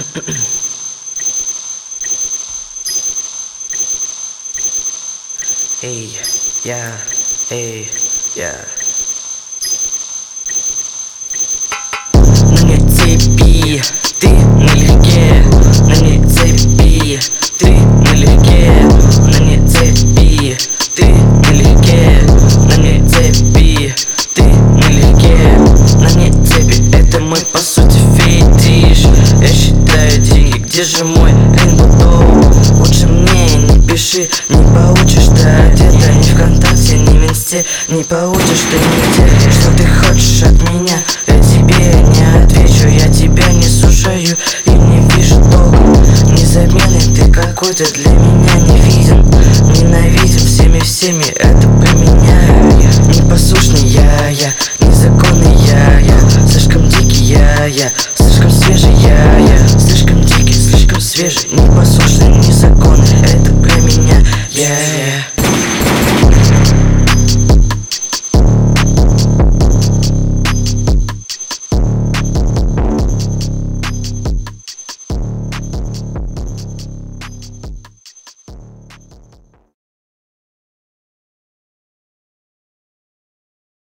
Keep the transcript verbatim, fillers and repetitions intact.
Эй, я, эй, я. На мне цепи, ты налегке. На мне цепи, ты налегке. На мне цепи, ты налегке. На мне цепи, ты налегке. На мне цепи, это мой по сути фетиш. Я считаю деньги, где же мой рингтон? Лучше мне не пиши, не получишь ты где-то. Ни ВКонтакте, ни в Инсте, не получишь ты нигде. Что ты хочешь от меня? Я тебе не отвечу, я тебя не слушаю и не вижу толком. Незаменный ты какой-то для меня не виден. Ненавидим всеми всеми, это применяю я. Непослушный я, я, незаконный я, я. Слишком дикий я, я, слишком свежий я, я. Слишком дикий, слишком свежий, непослушный, незаконный, это применяю.